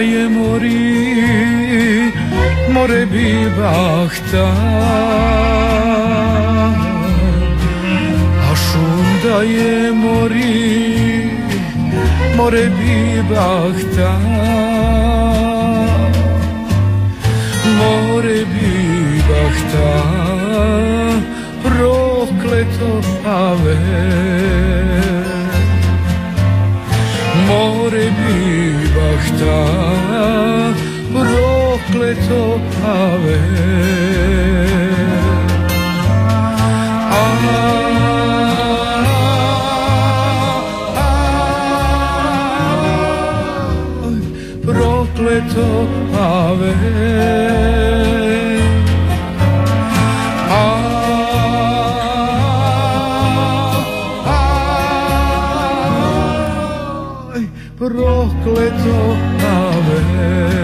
je mori, more bibahta, a šum da je mori, more bibahta, more bibahta, prokleto ave. More bibahta, prokleto ave. Prokleto ave. Prokleto ave.